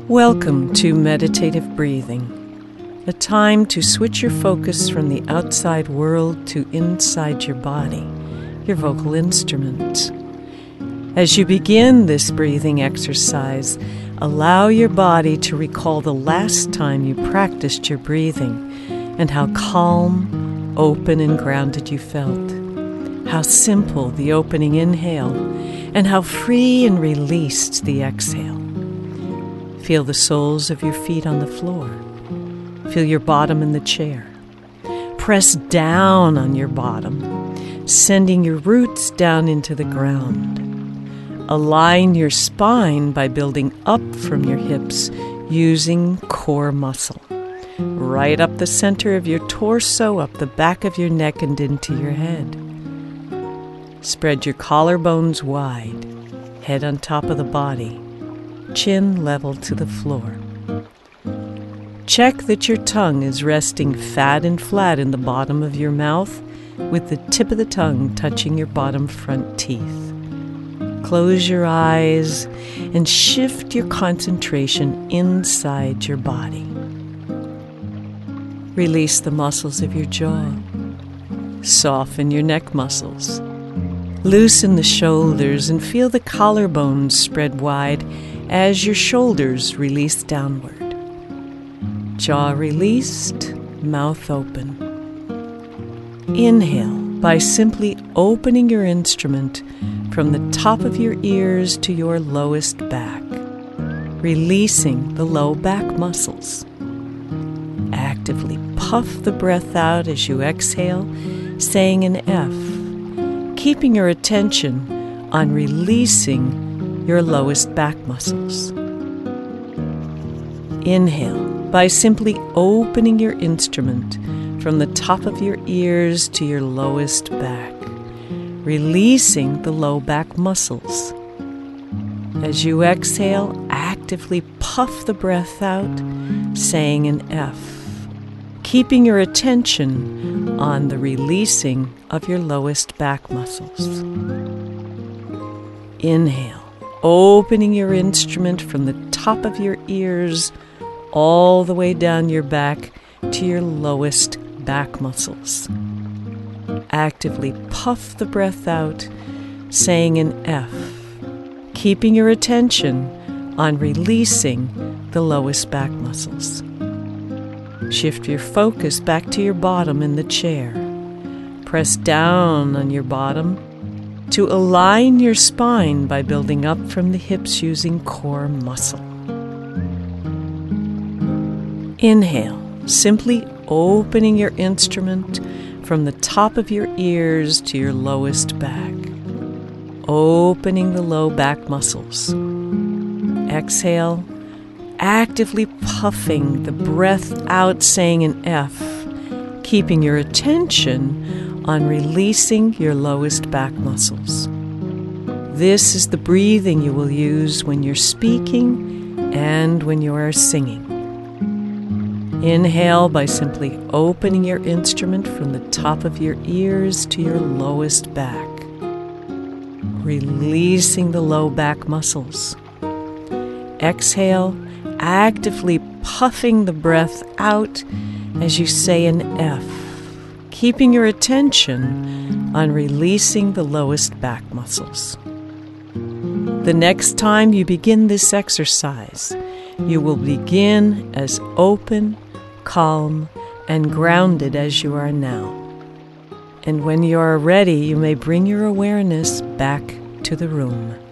Welcome to Meditative Breathing, a time to switch your focus from the outside world to inside your body, your vocal instrument. As you begin this breathing exercise, allow your body to recall the last time you practiced your breathing and how calm, open, and grounded you felt. How simple the opening inhale and how free and released the exhale. Feel the soles of your feet on the floor. Feel your bottom in the chair. Press down on your bottom, sending your roots down into the ground. Align your spine by building up from your hips using core muscle. Right up the center of your torso, up the back of your neck and into your head. Spread your collarbones wide, head on top of the body, chin level to the floor. Check that your tongue is resting fat and flat in the bottom of your mouth with the tip of the tongue touching your bottom front teeth. Close your eyes and shift your concentration inside your body. Release the muscles of your jaw. Soften your neck muscles. Loosen the shoulders and feel the collarbones spread wide as your shoulders release downward. Jaw released, mouth open. Inhale by simply opening your instrument from the top of your ears to your lowest back, releasing the low back muscles. Actively puff the breath out as you exhale, saying an F, keeping your attention on releasing your lowest back muscles. Inhale by simply opening your instrument from the top of your ears to your lowest back, releasing the low back muscles. As you exhale, actively puff the breath out, saying an F, keeping your attention on the releasing of your lowest back muscles. Inhale, opening your instrument from the top of your ears all the way down your back to your lowest back muscles. Actively puff the breath out, saying an F, keeping your attention on releasing the lowest back muscles. Shift your focus back to your bottom in the chair. Press down on your bottom to align your spine by building up from the hips using core muscle. Inhale, simply opening your instrument from the top of your ears to your lowest back, opening the low back muscles. Exhale, actively puffing the breath out, saying an F, keeping your attention on releasing your lowest back muscles. This is the breathing you will use when you're speaking and when you are singing. Inhale by simply opening your instrument from the top of your ears to your lowest back, releasing the low back muscles. Exhale, actively puffing the breath out as you say an F, keeping your attention on releasing the lowest back muscles. The next time you begin this exercise, you will begin as open, calm, and grounded as you are now. And when you are ready, you may bring your awareness back to the room.